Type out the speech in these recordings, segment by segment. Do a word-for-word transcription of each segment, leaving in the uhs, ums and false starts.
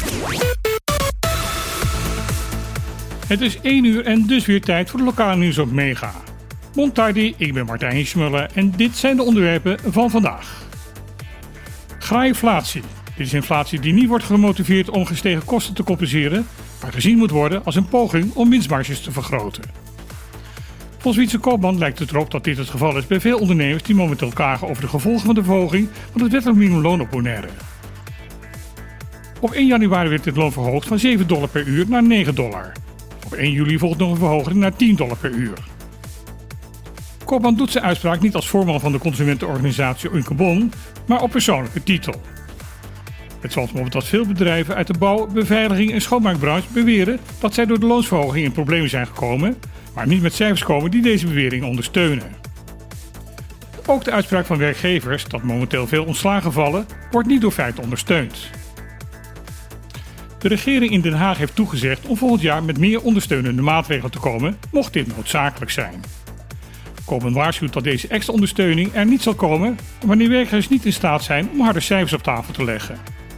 Het is één uur en dus weer tijd voor de lokale nieuws op Mega. Bon tardi, ik ben Martijn Schmuller en dit zijn de onderwerpen van vandaag. Graaiflatie. Dit is inflatie die niet wordt gemotiveerd om gestegen kosten te compenseren, maar gezien moet worden als een poging om winstmarges te vergroten. Volgens Wietse Koopman lijkt het erop dat dit het geval is bij veel ondernemers die momenteel klagen over de gevolgen van de verhoging van het wettelijk minimumloon op Bonaire. Op één januari werd het loon verhoogd van zeven dollar per uur naar negen dollar. Op één juli volgt nog een verhoging naar tien dollar per uur. Koopman doet zijn uitspraak niet als voorman van de consumentenorganisatie Uncabon, maar op persoonlijke titel. Het valt me op dat veel bedrijven uit de bouw, beveiliging en schoonmaakbranche beweren dat zij door de loonsverhoging in problemen zijn gekomen, maar niet met cijfers komen die deze bewering ondersteunen. Ook de uitspraak van werkgevers dat momenteel veel ontslagen vallen, wordt niet door feiten ondersteund. De regering in Den Haag heeft toegezegd om volgend jaar met meer ondersteunende maatregelen te komen, mocht dit noodzakelijk zijn. Koopman waarschuwt dat deze extra ondersteuning er niet zal komen wanneer werkgevers niet in staat zijn om harde cijfers op tafel te leggen.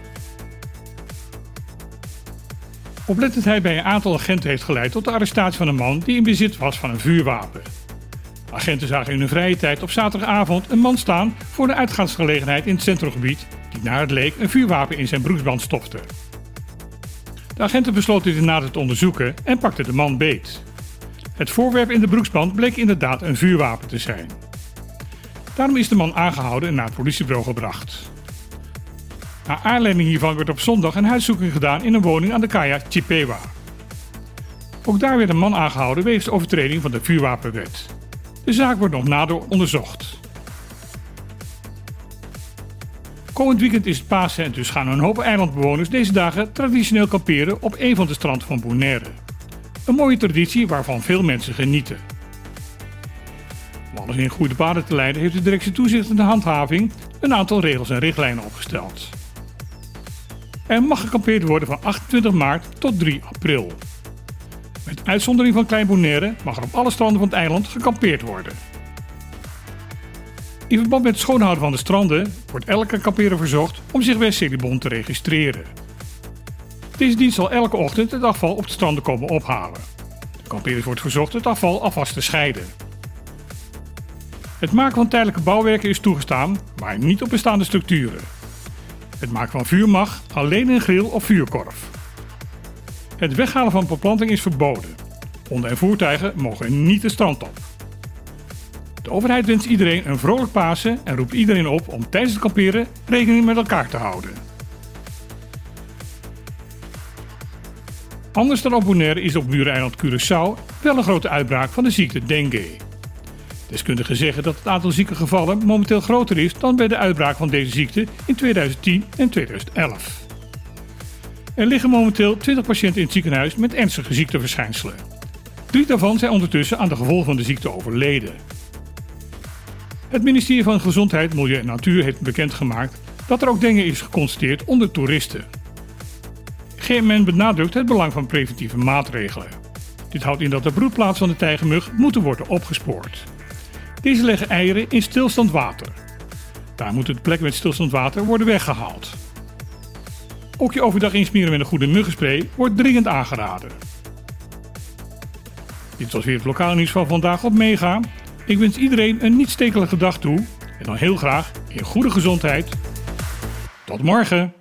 Oplettendheid bij een aantal agenten heeft geleid tot de arrestatie van een man die in bezit was van een vuurwapen. De agenten zagen in hun vrije tijd op zaterdagavond een man staan voor een uitgaansgelegenheid in het centrumgebied die naar het leek een vuurwapen in zijn broeksband stopte. De agenten besloten dit nader te onderzoeken en pakten de man beet. Het voorwerp in de broeksband bleek inderdaad een vuurwapen te zijn. Daarom is de man aangehouden en naar het politiebureau gebracht. Naar aanleiding hiervan werd op zondag een huiszoeking gedaan in een woning aan de Kaya Chippewa. Ook daar werd een man aangehouden wegens de overtreding van de vuurwapenwet. De zaak wordt nog nader onderzocht. Komend weekend is het Pasen en dus gaan een hoop eilandbewoners deze dagen traditioneel kamperen op een van de stranden van Bonaire. Een mooie traditie waarvan veel mensen genieten. Om alles in goede banen te leiden heeft de directie toezicht en de handhaving een aantal regels en richtlijnen opgesteld. Er mag gekampeerd worden van achtentwintig maart tot drie april. Met uitzondering van Klein Bonaire mag er op alle stranden van het eiland gekampeerd worden. In verband met het schoonhouden van de stranden wordt elke kampeerder verzocht om zich bij Celibon te registreren. Deze dienst zal elke ochtend het afval op de stranden komen ophalen. De kampeerders wordt verzocht het afval alvast te scheiden. Het maken van tijdelijke bouwwerken is toegestaan, maar niet op bestaande structuren. Het maken van vuur mag alleen in grill of vuurkorf. Het weghalen van beplanting is verboden. Honden en voertuigen mogen niet het strand op. De overheid wenst iedereen een vrolijk Pasen en roept iedereen op om tijdens het kamperen rekening met elkaar te houden. Anders dan op Bonaire is op buureiland Curaçao wel een grote uitbraak van de ziekte dengue. Deskundigen zeggen dat het aantal zieke gevallen momenteel groter is dan bij de uitbraak van deze ziekte in tweeduizend tien en tweeduizend elf. Er liggen momenteel twintig patiënten in het ziekenhuis met ernstige ziekteverschijnselen. Drie daarvan zijn ondertussen aan de gevolgen van de ziekte overleden. Het ministerie van Gezondheid, Milieu en Natuur heeft bekendgemaakt dat er ook dengue is geconstateerd onder toeristen. G M N benadrukt het belang van preventieve maatregelen. Dit houdt in dat de broedplaats van de tijgermug moeten worden opgespoord. Deze leggen eieren in stilstand water. Daar moet de plek met stilstand water worden weggehaald. Ook je overdag insmeren met een goede muggenspray wordt dringend aangeraden. Dit was weer het lokale nieuws van vandaag op Mega. Ik wens iedereen een niet stekelige dag toe en dan heel graag in goede gezondheid. Tot morgen!